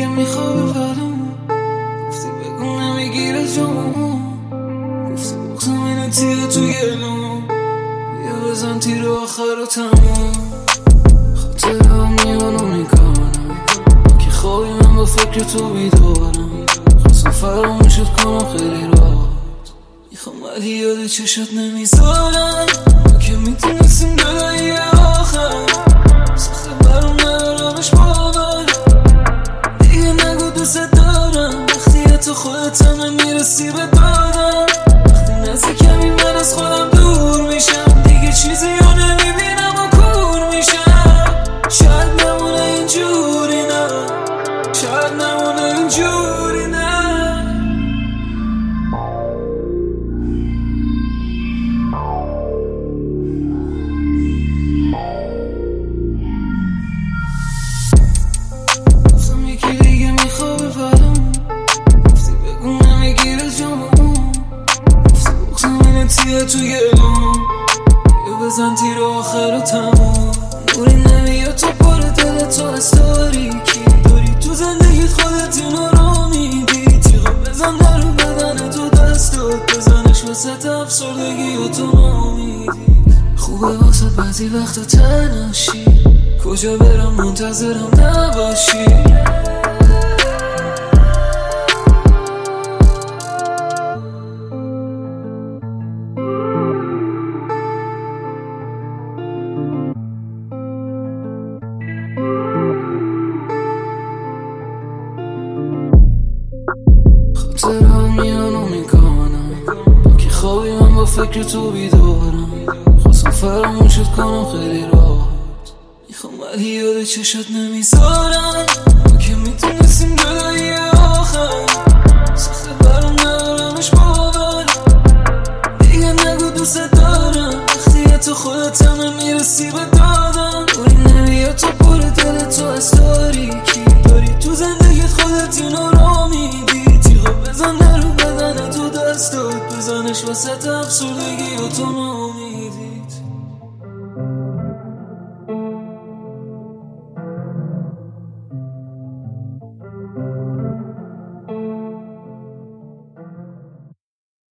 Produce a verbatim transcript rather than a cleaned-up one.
میخوابه ولمون، گفتی بگو نمیگیره جامون، گفتی بغزم اینه تیره تو گلوم، بیا بزن تیر آخر و تموم. خاطر هم میانو میکنم که خوابی من با فکر تو بیدارم، خواستم فراموشت کنم خیلی راحت، میخوام ولی یاد چشات نمیذارم. ما که میتونستیم جدایی آخر، سخته برام ندارمش باور، دیگه نگو دوست دارم وقتی حتی خودت هم نمیرسی به دادم. وقتی نزدیکمی من از خودم دور میشم، دیگه چیزی رو نمیبینم و کور میشم. شاید نمونه اینجوری نه، شاید نمونه اینجوری نه. گفتم یکی دیگه میخوابه ولمون، گفتی بگو نمیگیره جامون، گفتی بغزم اینه تیره تو گلوم، بیا بزن تیر آخر و تموم. نوری نمیاد تو پر دل تو از تاریکی، داری تو زندگیت خودت اینو رو میدی. تیغا بزن در بدن تو دستات، بزنش وسط افسردگی و تو نامیدی. خوبه واسه بعضی وقتا تنهاشی، کجا برم منتظرم نباشی. خاطر هم میانو میکنم که خوابی من با فکر تو بیدارم، خواستم فراموشت کنم خیلی راحت، میخوام ولی یاد چشات نمیذارم. ما که میتونستیم جدایی آخر، سخته برام ندارمش باور، دیگه نگو دوست دارم وقتی حتی خودت هم نمیرسی.